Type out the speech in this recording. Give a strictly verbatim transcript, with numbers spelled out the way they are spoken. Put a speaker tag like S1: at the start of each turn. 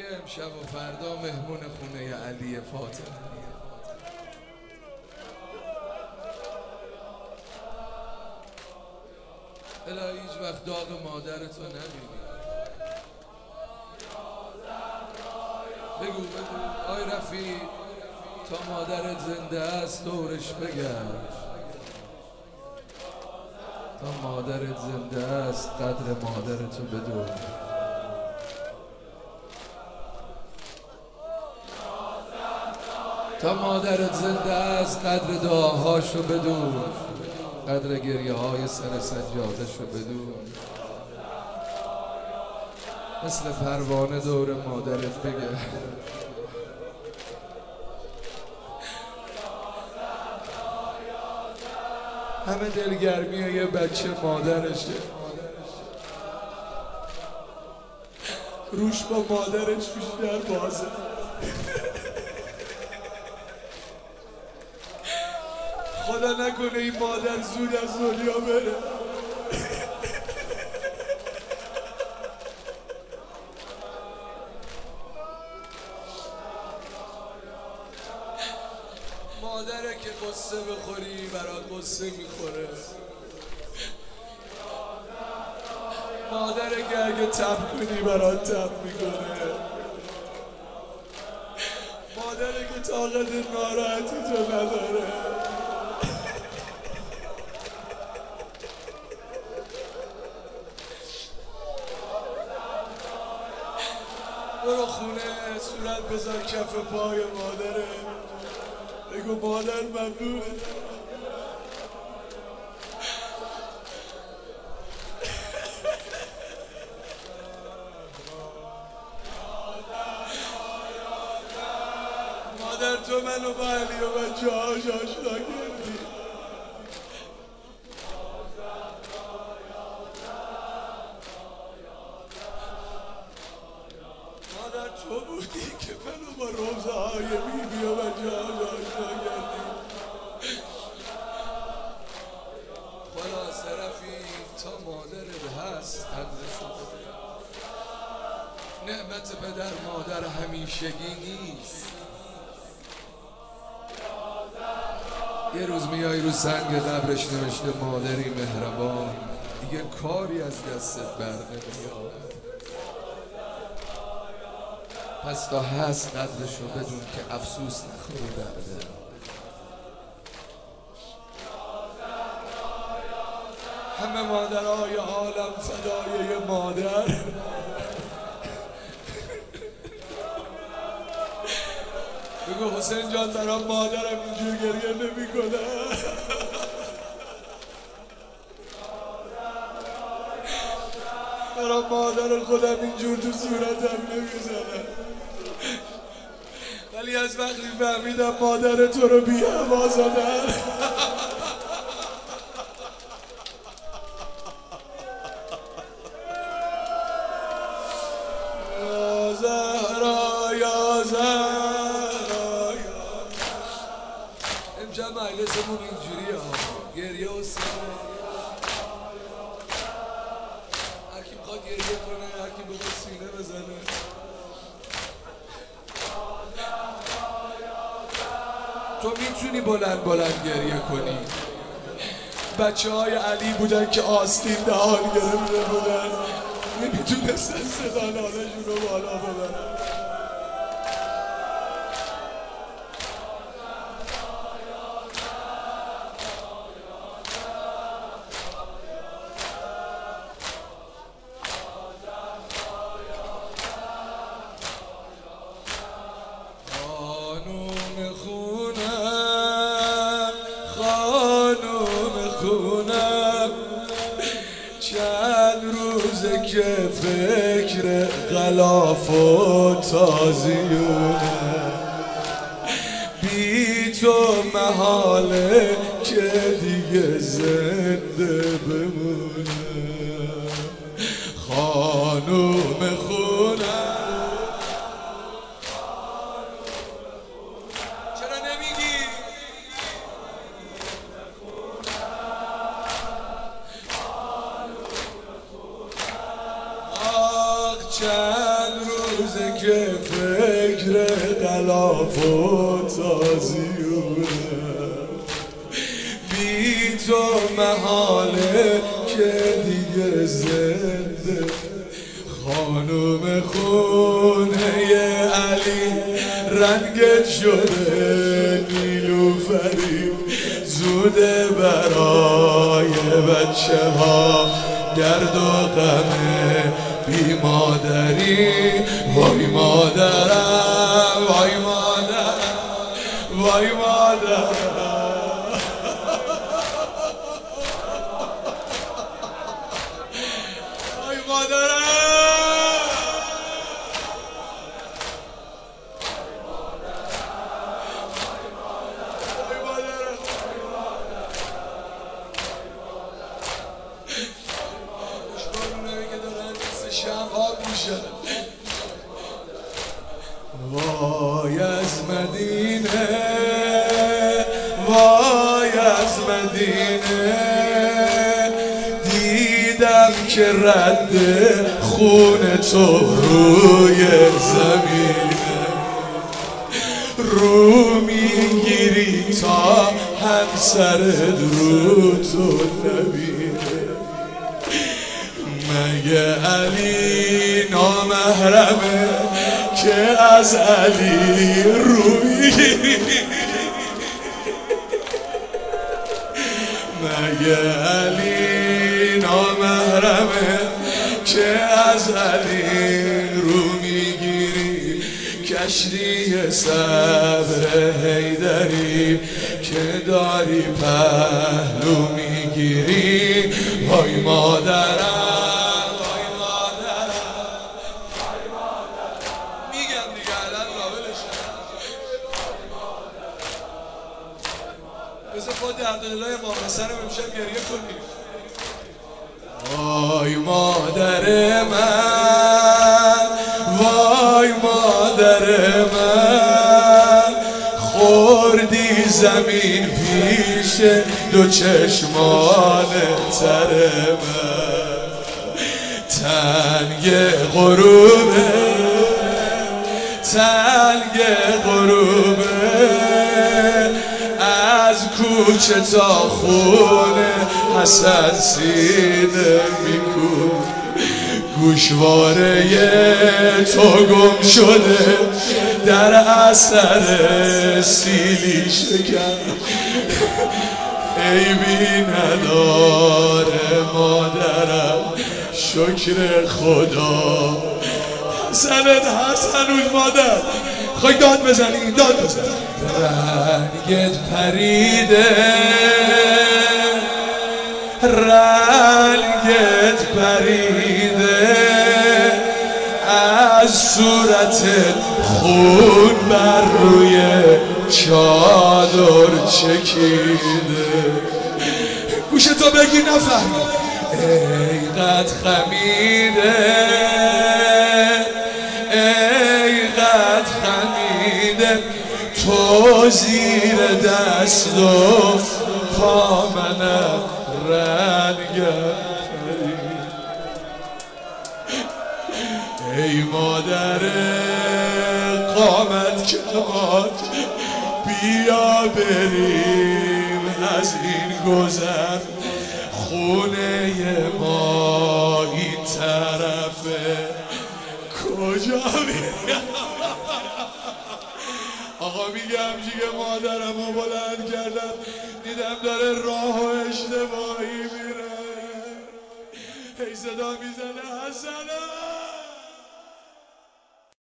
S1: امشب و فردا مهمون خونه علی فاطمی. الهی هیچ وقت داغ مادرتو نبینی. بگو بگو آی رفیق، تا مادرت زنده است دورش بگرد. تا مادرت زنده است قدر مادرتو بدون. تا مادرت زنده است قدر دعاهاشو بدون، قدر گریه های سر سجادهشو بدون. مثل پروانه دور مادرت بگرد. همه دلگرمی یه بچه مادرشه، روش با مادرش بیشتر بازه. خدا نکنه این مادر زود از دنیا بره. مادره که قصه بخوری برات قصه میخوره. مادره که اگه تب کنی برات تب میکنه. مادره که طاقت ناراحتی تو نداره. برو خونه صورت بذار کف پای مادره، بگو مادر ممنونه. مادر تو منو با علی و بچه هاش آشنا کردی. مادر تو بودی که منو با روزه های بیبی و بچه هاش آشنا کردی. خلاصه رفیق، تا مادرت هست قدرشو بده. نعمت پدر مادر همیشگی نیست. یه روز میای رو سنگ قبرش نوشته مادری مهربان، دیگه کاری از دستت بر نمیاد. پس تا هست قدرشو بدون که افسوس نخوری بعده. همه مادرهای عالم فدای یه مادر. بگو حسین جان برام مادرم اینجور گریه نمی کنه. برام مادر خودم اینجور تو صورتم نمیزنه. ولی از وقتی فهمیدم مادر تو رو بی هوا زدن، یا زهرا یا زهرا. امشب مجلسمون اینجوریه ها، گریه و سینه. هرکی بخواد گریه کنه، هرکی بخواد سینه بزنه. تو میتونی بلند بلند گریه کنی. بچه های علی بودن که آستین دهان گرفته بودن، نمیتونستن صدا نالشون رو بالا ببرن. خانوم خونم خانوم خونم، چند روزه که فکر غلاف و تازیونه. بی تو محاله که دیگه زنده بمونه. خانوم خونم. چرا نمیگی؟ آخ چند روزه که فکر غلاف و تازیونم، بی تو محاله که دیگه زنده. خانوم خونه علی رنگت شده نیلوفری، زوده برای بچه ها گرد و غم بی مادری. وای مادرم وای مادرم وای مادرم وای مادرم. وای از مدینه وای از مدینه، دیدم که رد خون تو روی زمینه. رو میگیری تا همسرت رو تو نبینه. مگه علی نامحرمه که از علی رو میگیری؟ مگه علی نامحرمه که از علی رو میگیری؟ کشتی صبر حیدری که داری پهلو میگیری. وای مادرم بذار با درد دلای ما سرم امشب گریه کنیم. وای مادر من وای مادر من، خوردی زمین پیش دو چشمان تر من. تنگ غروبه تنگ غروبه، از کوچه تا خونه حسن سینه میکن. گوشواره تو گم شده در اثر سیلی شکن. عیبی نداره مادرم شکر خدا. حسنت هست هنوز مادر؟ خواهی داد بزنی داد بزن. رنگت پریده رنگت پریده، از صورتت خون بر روی چادر چکیده. گوشتو بگی نفهمی. ایقد خمیده ایقد خمیده، تو زیر دست و پا منم رنگم پرید. ای مادر قامت کمات، بیا بریم از این گذر. خونه ما این طرفه، کجا میرم؟ آقا میگم جیگه مادرم رو بلند کردم، دیدم داره راه و اشتباهی میره. هی صدا میزنه حسنم